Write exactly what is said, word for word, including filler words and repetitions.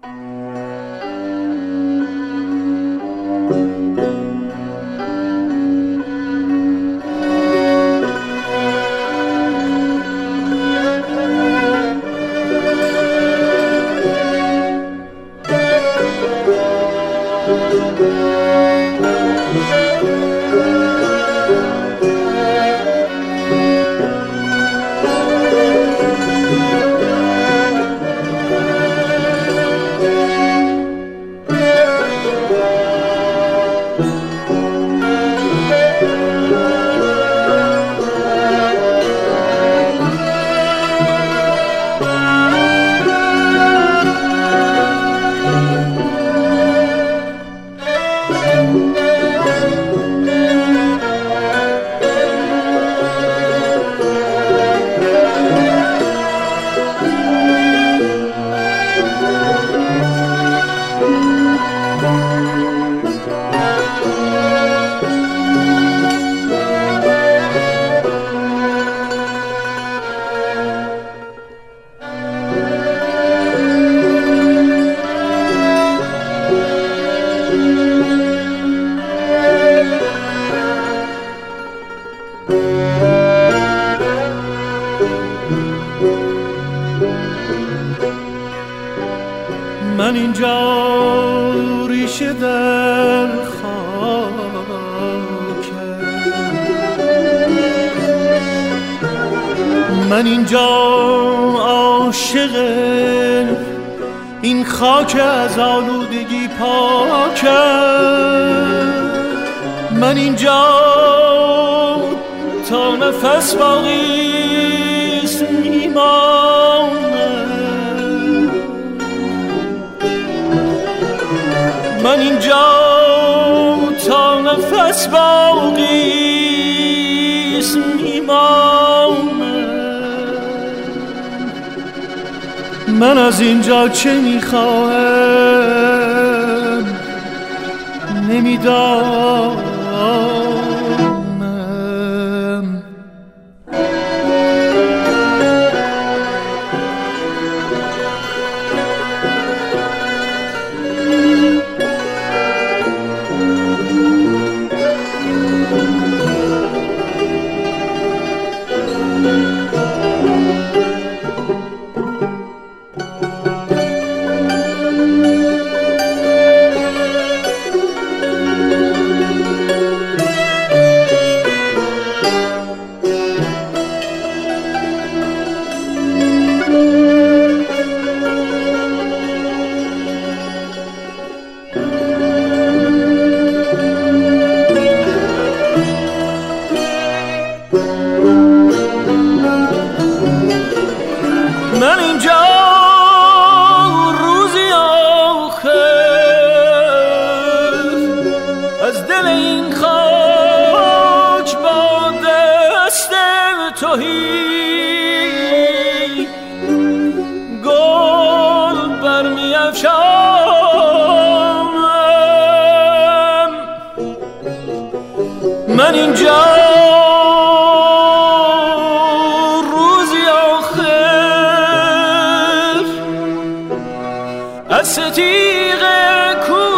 من اینجا ریشه در خاکم، من اینجا عاشق این خاک از آلودگی پاکم، من اینجا تا نفس باقیست میمانم، من اینجا تا نفس باقیست میمانم، من از اینجا چه میخواهم نمیدانم. من اینجا روزی آخر از دل این خاک با دست تهی گل برمی افشانم، من اینجا از ستیغ کو